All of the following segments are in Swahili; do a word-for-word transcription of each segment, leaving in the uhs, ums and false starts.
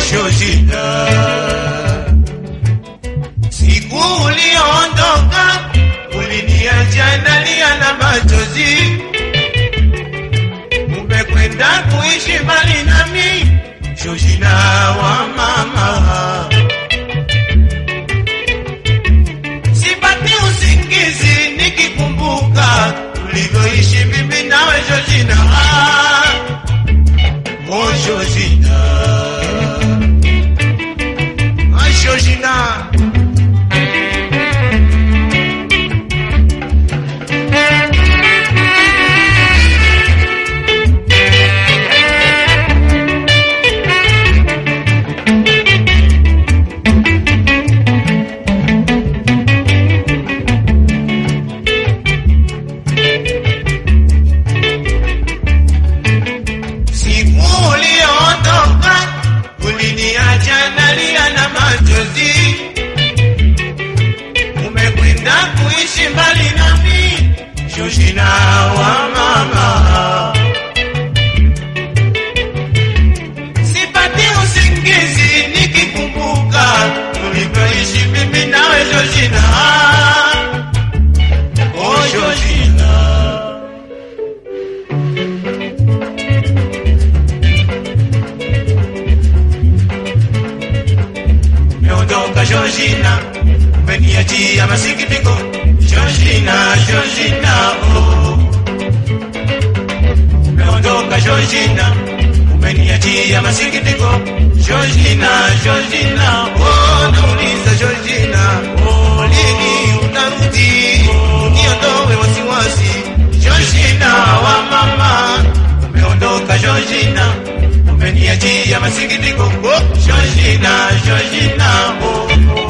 Georgina, siku uliondoka uliniacha nalia na machozi, umekwenda kuishi mbali nami Georgina wa mama. Sipati usingizi nikikumbuka tulivyoishi mimi nawe Georgina. Oh Georgina, ah Georgina, mbali nami Georgina wa mama. Sipati usingizi nikikumbuka tulivyoishi mimi nawe Georgina. Oh Georgina, umeondoka Georgina, umeniachia masikitiko Georgina, Georgina, oh. Umeondoka Georgina, umeniachia masikitiko Georgina, Georgina, oh. Nauliza Georgina, oh, lini utarudi uniondoe wasiwasi Georgina wa mama. Umeondoka Georgina, umeniachia masikitiko oh. Georgina, Georgina, oh, oh.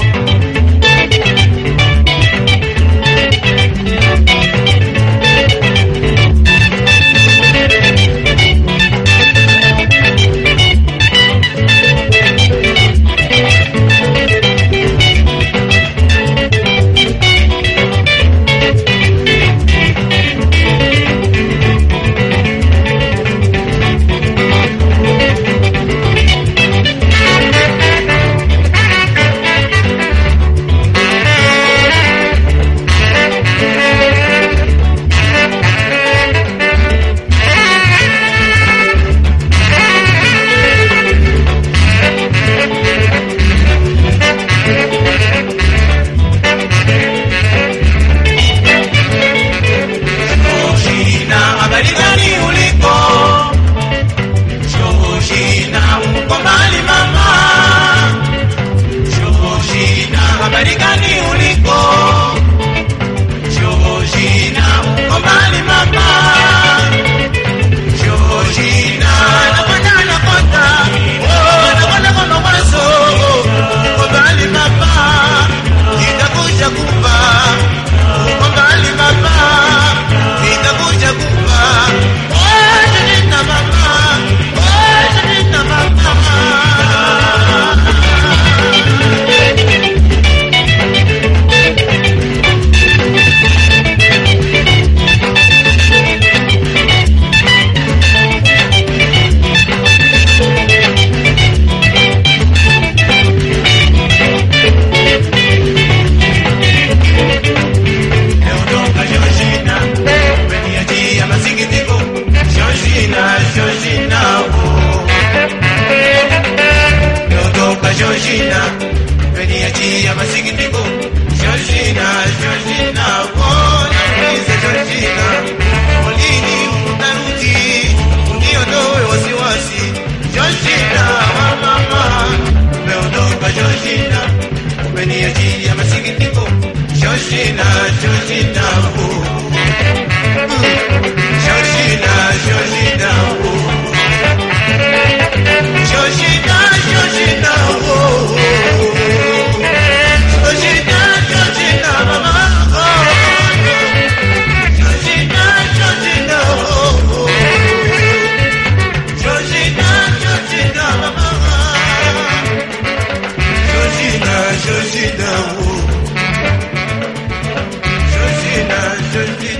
Georgina, umeniachia masikitiko Georgina, Georgina, oh, nauliza Georgina, lini utarudi uniondoe wasiwasi Georgina wa mama. Umeondoka Georgina, umeniachia masikitiko Georgina, Georgina, oh, Georgina, Georgina, oh, Georgina, Georgina, oh, Georgina, Georgina, mama, oh, Georgina, Georgina, oh, Georgina, Georgina, mama, Georgina, Georgina, oh, Georgina, Georgina.